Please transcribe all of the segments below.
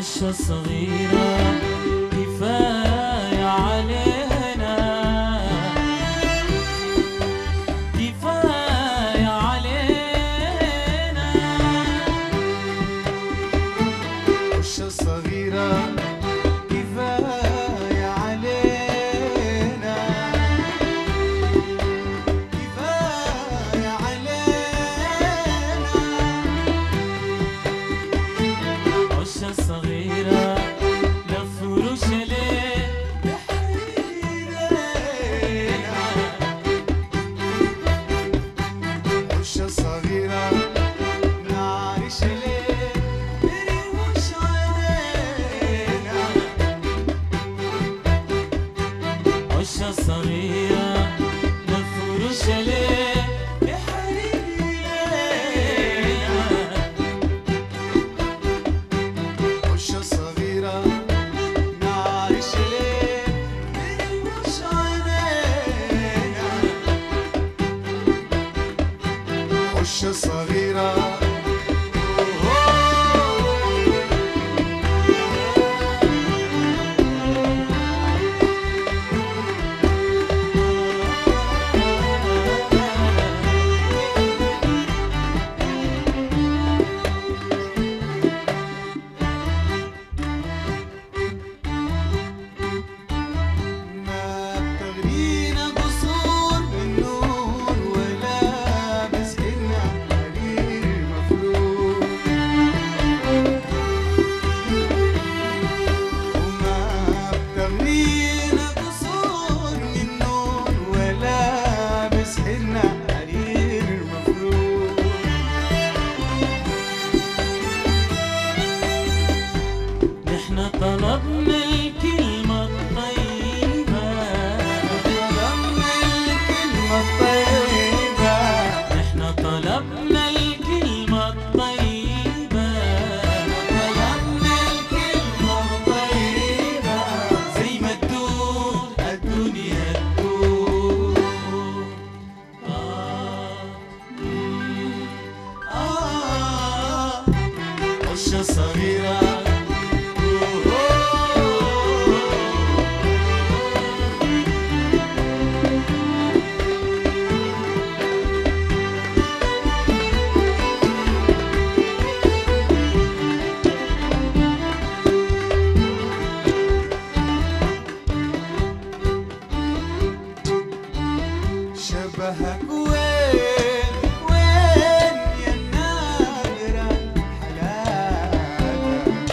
عشة صغيرة كفاية علينا، كفاية علينا. عشة صغيرة كفاية علينا، كفاية علينا. عشة صغيرة لفروش ليه بحريرنا، عشة صغيرة نعرش ليه برموش عينينا. عشة صغيرة لفروش ليه بحريرنا. عشة صغيرة نعرش ليه برموش عينينا. عشة صغيرة ما بتغرينا قصور من نور ولا مسكنا حرير مفروض، وما بتغرينا قصور من نور ولا مسكنا حرير مفروض. نحنا طلبنا الكلمة الطيبة، طلبنا الكلمة الطيبة، نحنا طلبنا الكلمة الطيبة، طلبنا الكلمة الطيبة. زي ما تدور الدنيا تدور عشة صغيرة شبهك وين وين يا نادرة حلالك،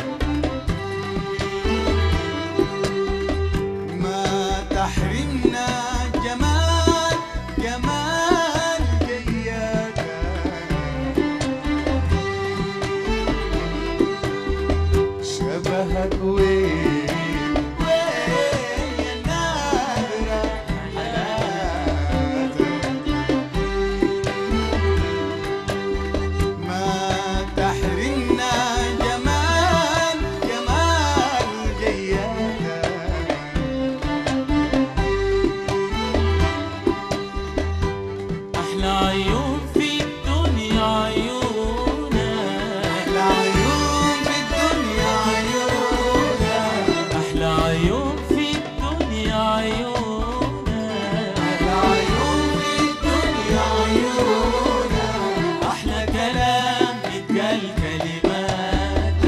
ما تحرمنا جمال جمال جياتك. شبهك وين وين يا نادرة حلالك، ما تحرمنا جمال جمال جياتك. أحلى عيون في الدنيا عيونك، أحلى عيون في الدنيا عيونك، أحلى عيون في الدنيا عيونك، أحلى عيون في الدنيا عيونك. أحلى كلام اتقال كلماتك.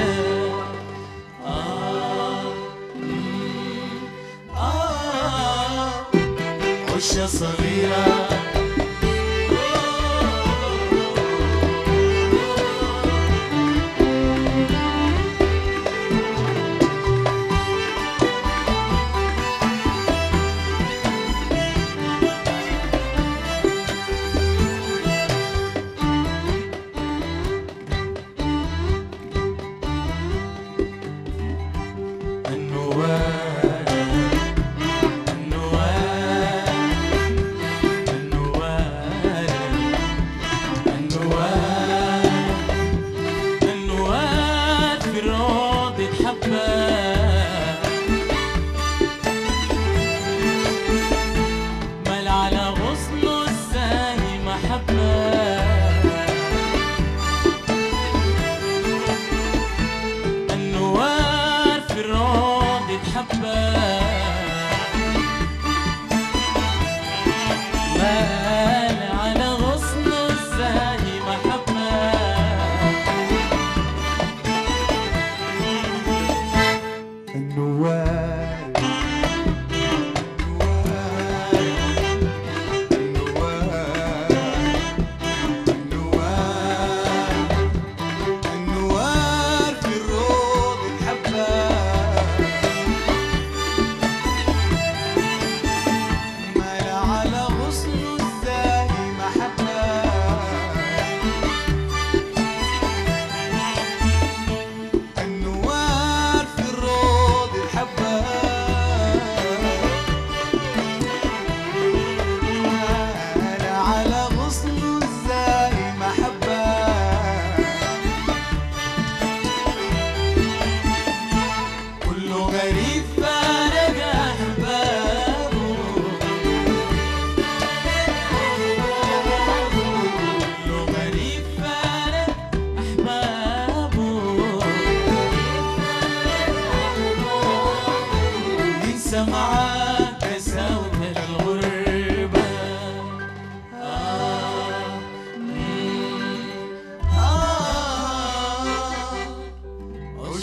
عشة صغيرة النوال النوال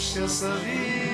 عش صغيرة